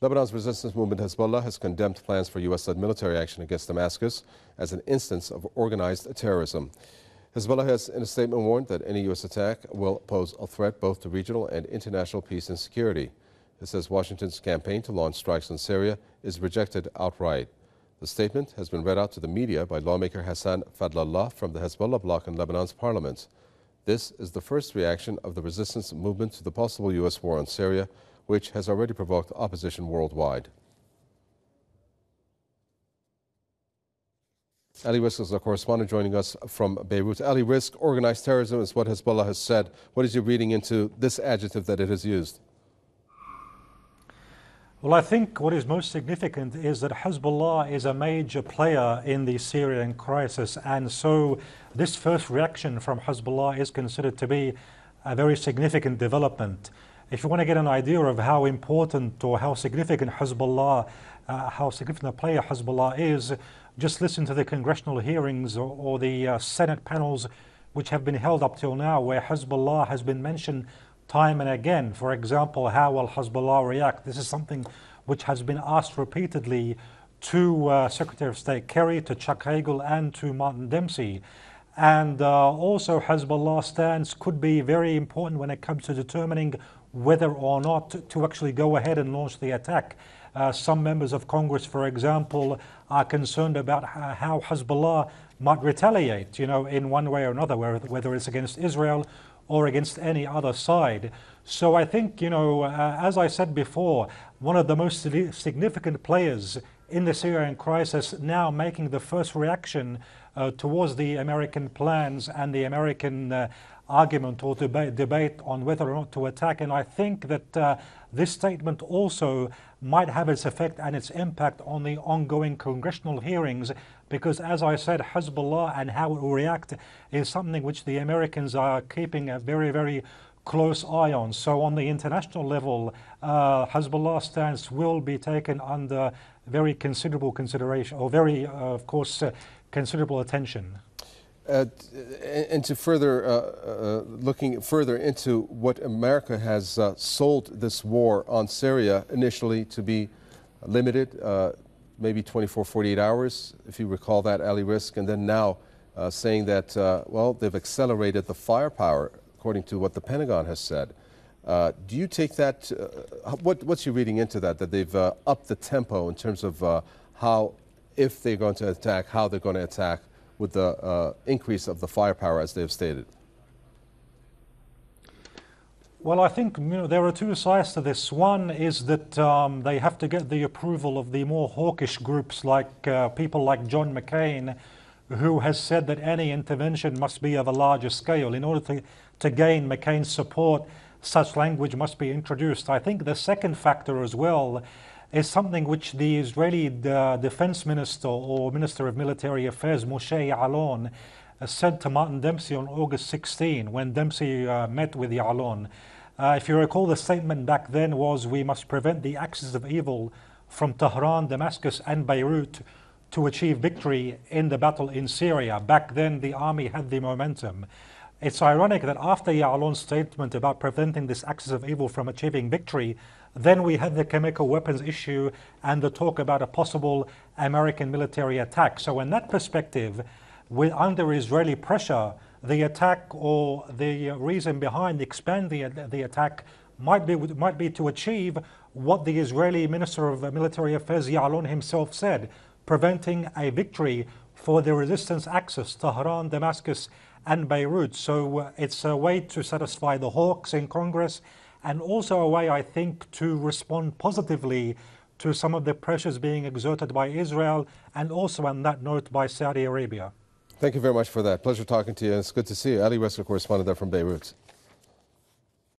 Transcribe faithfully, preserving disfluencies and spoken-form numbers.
Lebanon's resistance movement Hezbollah has condemned plans for U S-led military action against Damascus as an instance of organized terrorism. Hezbollah has, in a statement, warned that any U S attack will pose a threat both to regional and international peace and security. It says Washington's campaign to launch strikes on Syria is rejected outright. The statement has been read out to the media by lawmaker Hassan Fadlallah from the Hezbollah bloc in Lebanon's parliament. This is the first reaction of the resistance movement to the possible U S war on Syria, which has already provoked opposition worldwide. Ali Rizk is our correspondent joining us from Beirut. Ali Rizk, organized terrorism is what Hezbollah has said. What is your reading into this adjective that it has used? Well, I think what is most significant is that Hezbollah is a major player in the Syrian crisis, and so this first reaction from Hezbollah is considered to be a very significant development. If you want to get an idea of how important or how significant Hezbollah, uh, how significant a player Hezbollah is, just listen to the congressional hearings or, or the uh, Senate panels which have been held up till now, where Hezbollah has been mentioned time and again. For example, how will Hezbollah react? This is something which has been asked repeatedly to uh, Secretary of State Kerry, to Chuck Hagel, and to Martin Dempsey. And uh, also Hezbollah's stance could be very important when it comes to determining whether or not to, to actually go ahead and launch the attack. Uh, some members of Congress, for example, are concerned about how Hezbollah might retaliate, you know, in one way or another, whether it's against Israel or against any other side. So I think, you know, uh, as I said before, one of the most significant players in the Syrian crisis now making the first reaction uh, towards the American plans and the American uh, argument or debate, debate on whether or not to attack. And I think that uh, this statement also might have its effect and its impact on the ongoing congressional hearings, because as I said, Hezbollah and how it will react is something which the Americans are keeping a very, very close eye on. So on the international level, uh, Hezbollah's stance will be taken under very considerable consideration, or very, uh, of course, uh, considerable attention. Uh, and to further, uh, uh, looking further into what America has uh, sold this war on Syria initially to be limited, uh, maybe twenty-four, forty-eight hours, if you recall that, Ali Rizk, and then now uh, saying that, uh, well, they've accelerated the firepower, according to what the Pentagon has said. Uh, do you take that, uh, what, what's your reading into that, that they've uh, upped the tempo in terms of uh, how, if they're going to attack, how they're going to attack, with the uh, increase of the firepower, as they have stated? Well, I think, you know, there are two sides to this. One is that um, they have to get the approval of the more hawkish groups, like uh, people like John McCain, who has said that any intervention must be of a larger scale. In order to, to gain McCain's support, such language must be introduced. I think the second factor as well is something which the Israeli uh, defense minister or minister of military affairs, Moshe Ya'alon, uh, said to Martin Dempsey on August sixteenth when Dempsey uh, met with Ya'alon. Uh, if you recall, the statement back then was, we must prevent the axis of evil from Tehran, Damascus and Beirut to achieve victory in the battle in Syria. Back then the army had the momentum. It's ironic that after Ya'alon's statement about preventing this axis of evil from achieving victory, then we had the chemical weapons issue and the talk about a possible American military attack. So in that perspective, with under Israeli pressure, the attack or the reason behind expanding the, the attack might be, might be to achieve what the Israeli Minister of Military Affairs Ya'alon himself said, preventing a victory for the resistance axis, Tehran, Damascus and Beirut. So uh, it's a way to satisfy the hawks in Congress, and also a way, I think, to respond positively to some of the pressures being exerted by Israel, and also on that note by Saudi Arabia. Thank you very much for that. Pleasure talking to you. It's good to see you. Ali Rizk, correspondent there from Beirut.